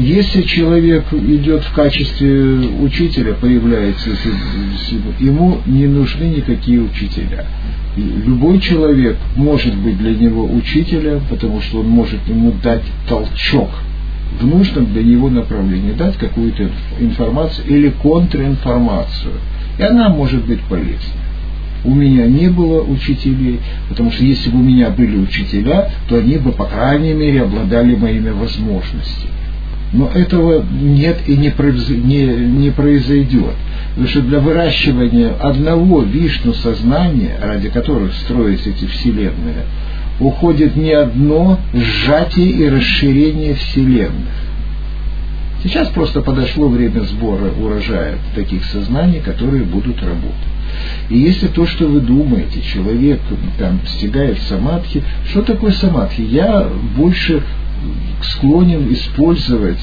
Если человек идет в качестве учителя, появляется, ему не нужны никакие учителя. И любой человек может быть для него учителем, потому что он может ему дать толчок в нужном для него направлении, дать какую-то информацию или контринформацию. И она может быть полезна. У меня не было учителей, потому что если бы у меня были учителя, то они бы, по крайней мере, обладали моими возможностями. Но этого нет и не произойдет. Потому что для выращивания одного Вишну сознания, ради которых строятся эти вселенные, уходит не одно сжатие и расширение вселенных. Сейчас просто подошло время сбора урожая таких сознаний, которые будут работать. И если то, что вы думаете, человек там достигает самадхи, что такое самадхи? Я больше склонен использовать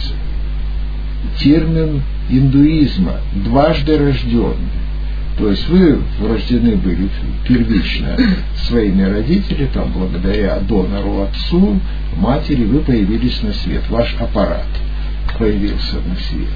термин индуизма «дважды рожденный». То есть вы рождены были первично своими родителями, там, благодаря донору отцу, матери, вы появились на свет, ваш аппарат появился на свет.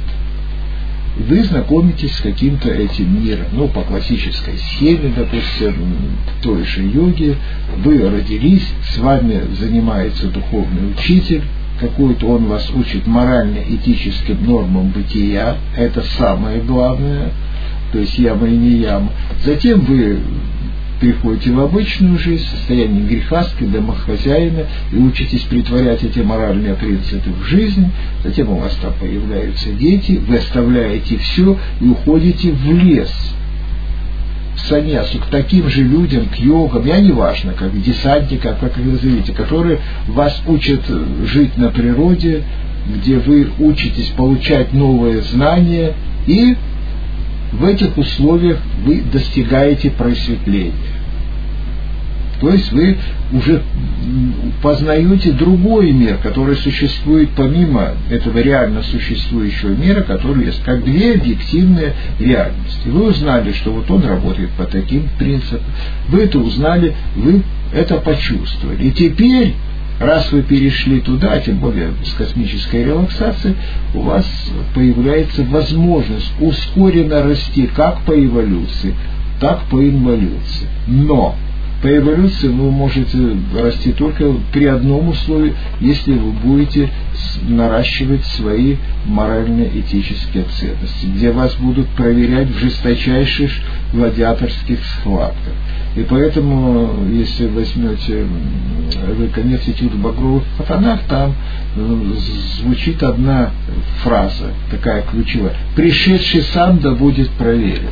Вы знакомитесь с каким-то этим миром, по классической схеме, допустим, той же йоги, вы родились, с вами занимается духовный учитель, какой-то он вас учит морально-этическим нормам бытия, это самое главное, то есть яма и не яма. Затем вы приходите в обычную жизнь, в состояние грехастки, домохозяина, и учитесь притворять эти моральные принципы в жизнь. Затем у вас там появляются дети, вы оставляете все и уходите в лес, в саньясу, к таким же людям, к йогам, я не важно, как десантникам, как вы назовите, которые вас учат жить на природе, где вы учитесь получать новые знания, и в этих условиях вы достигаете просветления. То есть вы уже познаете другой мир, который существует помимо этого реально существующего мира, который есть как две объективные реальности. Вы узнали, что вот он работает по таким принципам, вы это узнали, вы это почувствовали. И теперь, раз вы перешли туда, тем более с космической релаксацией, у вас появляется возможность ускоренно расти как по эволюции, так по инволюции. Но по эволюции вы можете расти только при одном условии, если вы будете наращивать свои морально-этические ценности, где вас будут проверять в жесточайших гладиаторских схватках. И поэтому, если возьмете вы конец этюда «Багровых паханах», там звучит одна фраза, такая ключевая: «Пришедший сам да будет проверен».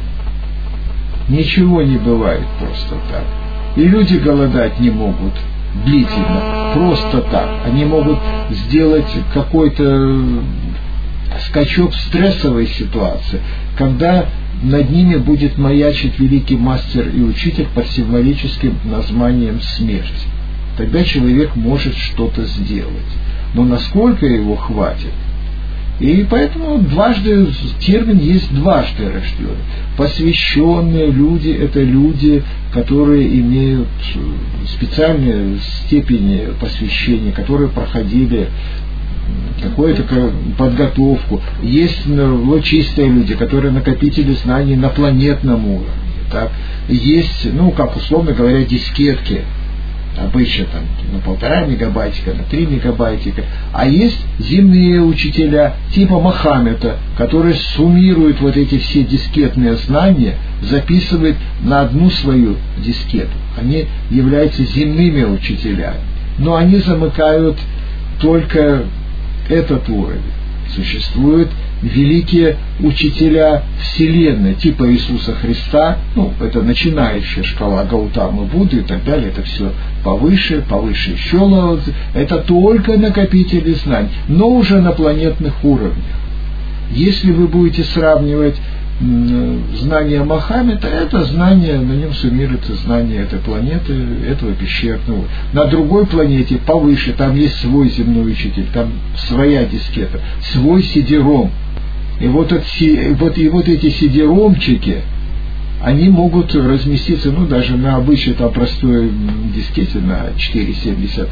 Ничего не бывает просто так. И люди голодать не могут длительно, просто так. Они могут сделать какой-то скачок в стрессовой ситуации, когда над ними будет маячить великий мастер и учитель под символическим названием смерть. Тогда человек может что-то сделать. Но насколько его хватит? И поэтому дважды, термин есть «дважды рожденный». Посвященные люди – это люди, которые имеют специальные степени посвящения, которые проходили какую-то подготовку. Есть чистые люди, которые накопители знаний на планетном уровне. Так? Есть, как условно говоря, дискетки. Обычно там на 1,5 мегабайтика, на 3 мегабайтика. А есть земные учителя типа Мохаммеда, которые суммируют вот эти все дискетные знания, записывают на одну свою дискету. Они являются земными учителями. Но они замыкают только этот уровень. Существуют великие учителя Вселенной, типа Иисуса Христа, это начинающая шкала Гаутамы Будды и так далее, это все повыше еще Лао Цзы, это только накопители знаний, но уже на планетных уровнях. Если вы будете сравнивать знание Мохаммеда, это знание, на нем суммируется знание этой планеты, этого пещерного. На другой планете повыше, там есть свой земной учитель, там своя дискета, свой CD-ROM. И вот эти CD-ROMчики, они могут разместиться, даже на обычной там простой дискете на 4,7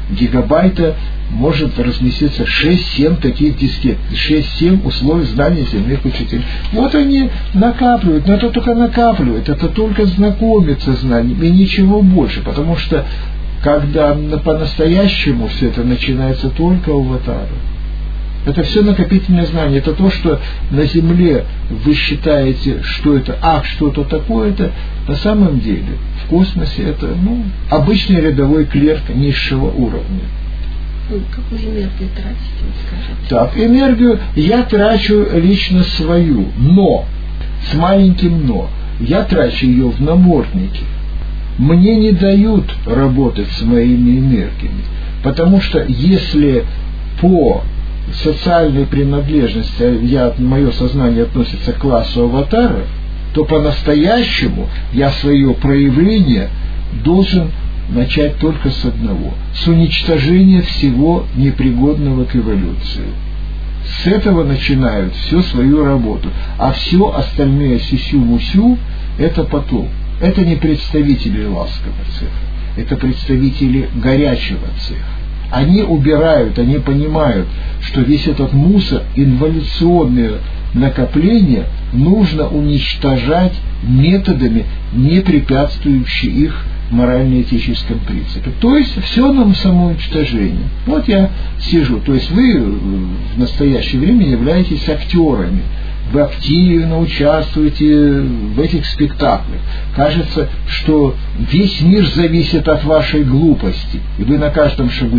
гигабайта может разместиться 6-7 таких дискет, 6-7 условий знания земных учителей. Вот они накапливают, но это только накапливают, это только знакомиться с знаниями и ничего больше, потому что когда по-настоящему все это начинается только у аватара. Это все накопительное знание. Это то, что на Земле вы считаете, что это что-то такое-то. На самом деле в космосе это обычный рядовой клерк низшего уровня. Какую энергию тратите, скажите? Так, энергию я трачу лично свою, но, с маленьким но, я трачу ее в наморднике. Мне не дают работать с моими энергиями, потому что если по социальной принадлежности мое сознание относится к классу аватаров, то по-настоящему я свое проявление должен начать только с одного – с уничтожения всего непригодного к эволюции. С этого начинают всю свою работу, а все остальное сисю-мусю – это потом. Это не представители ласкового цеха, это представители горячего цеха. Они убирают, они понимают, что весь этот мусор, инволюционное накопление нужно уничтожать методами, не препятствующими их морально-этическому принципу. То есть все на самоуничтожение. Вот я сижу, то есть вы в настоящее время являетесь актерами. Вы активно участвуете в этих спектаклях. Кажется, что весь мир зависит от вашей глупости. И вы на каждом шагу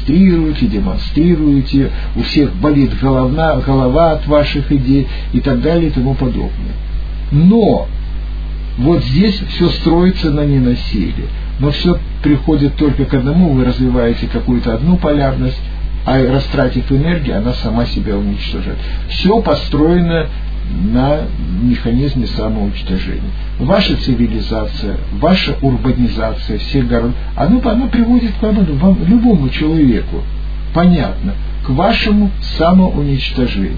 демонстрируете, у всех болит голова от ваших идей и так далее и тому подобное. Но вот здесь все строится на ненасилии. Но все приходит только к одному, вы развиваете какую-то одну полярность, а растратив энергию, она сама себя уничтожает. Все построено на механизме самоуничтожения. Ваша цивилизация, ваша урбанизация всех городов, она приводит к вам, любому человеку, понятно, к вашему самоуничтожению.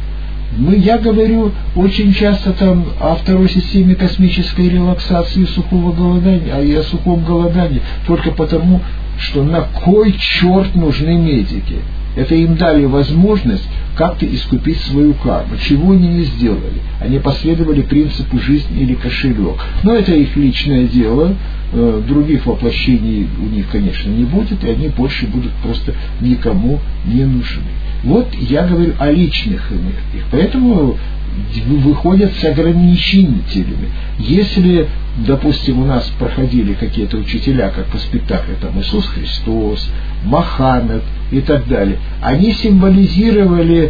Я говорю очень часто о второй системе космической релаксации и сухого голодания, и о сухом голодании, только потому, что на кой черт нужны медики? Это им дали возможность как-то искупить свою карму. Чего они не сделали? Они последовали принципу «жизнь или кошелек». Но это их личное дело. Других воплощений у них, конечно, не будет, и они больше будут просто никому не нужны. Вот я говорю о личных энергиях. Поэтому выходят с ограничителями. Если, допустим, у нас проходили какие-то учителя, как по спектаклю, там Иисус Христос, Мохаммед и так далее, они символизировали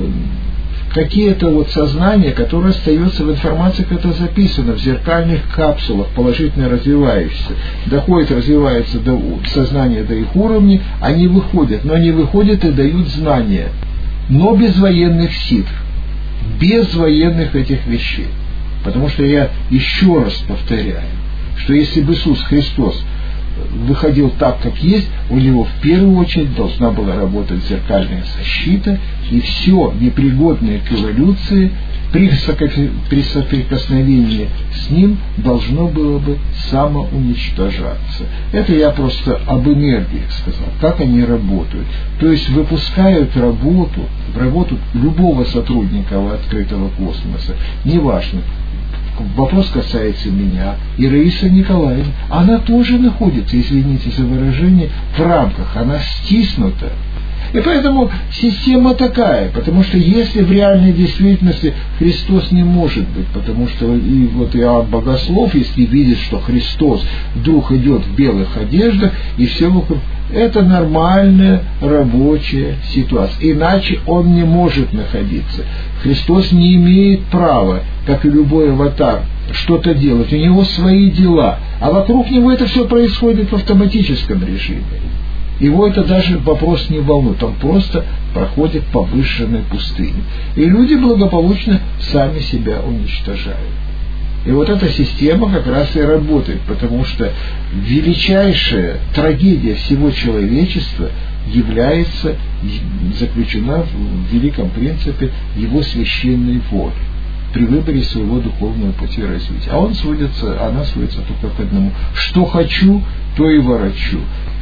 какие-то сознания, которые остаются в информации, как это записано, в зеркальных капсулах, положительно развивающихся, развивается до сознания до их уровня, они выходят, но они выходят и дают знания, но без военных ситр, без военных этих вещей. Потому что я еще раз повторяю, что если бы Иисус Христос выходил так, как есть, у него в первую очередь должна была работать зеркальная защита, и все непригодное к эволюции при соприкосновении с ним должно было бы самоуничтожаться. Это я просто об энергиях сказал, как они работают. То есть выпускают в работу любого сотрудника открытого космоса, неважно. Вопрос касается меня и Раисы Николаевны. Она тоже находится, извините за выражение, в рамках. Она стиснута. И поэтому система такая, потому что если в реальной действительности Христос не может быть, потому что и Иоанн Богослов, если видит, что Христос вдруг идет в белых одеждах, и все вокруг, это нормальная рабочая ситуация. Иначе он не может находиться. Христос не имеет права, как и любой аватар, что-то делать. У него свои дела, а вокруг него это все происходит в автоматическом режиме. Его это даже вопрос не волнует, он просто проходит по выжженной пустыне. И люди благополучно сами себя уничтожают. И эта система как раз и работает, потому что величайшая трагедия всего человечества заключена в великом принципе его священной воли при выборе своего духовного пути развития. Она сводится только к одному. Что хочу, то и ворочу.